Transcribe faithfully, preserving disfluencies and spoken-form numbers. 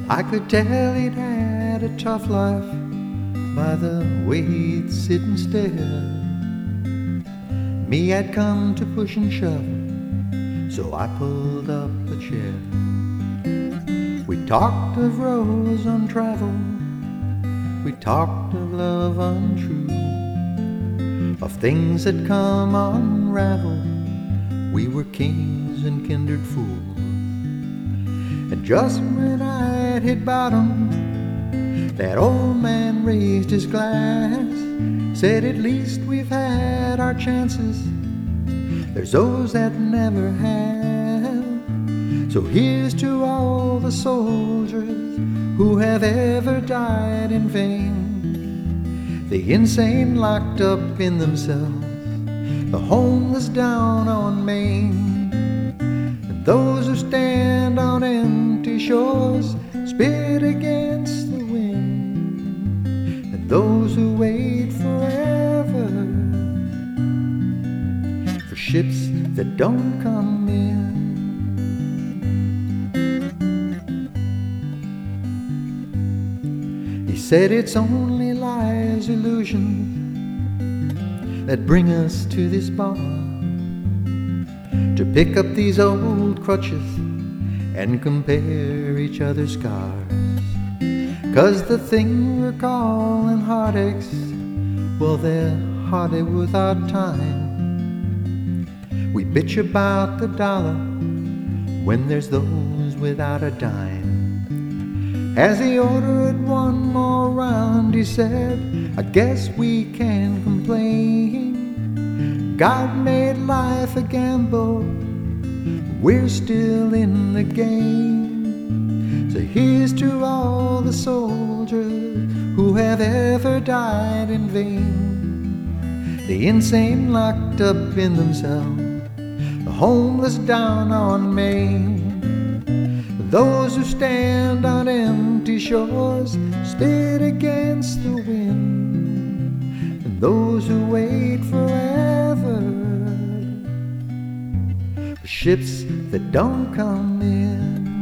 I could tell he'd had a tough life by the way he'd sit and stare. Me, I'd come to push and shove, so I pulled up a chair. We talked of roads untraveled, we talked of love untrue, of things that come unraveled. We were kings and kindred fools. And just when I'd hit bottom, that old man raised his glass, said, at least we've had our chances, there's those that never have. So here's to all the soldiers who have ever died in vain, the insane locked up in themselves, the homeless down on Main, and those who stand on empty shores, spit against the wind, and those who wait forever for ships that don't come in. He said it's only lies, illusions that bring us to this bar, to pick up these old crutches and compare each other's scars. 'Cause the thing we're calling heartaches, well, they're hardly worth our time. We bitch about the dollar when there's those without a dime. As he ordered one more round, he said, I guess we can complain. God made life a gamble, we're still in the game. So here's to all the soldiers who have ever died in vain, the insane locked up in themselves, the homeless down on Main, those who stand on empty shores, spit against the wind, and those who wait forever for ships that don't come in.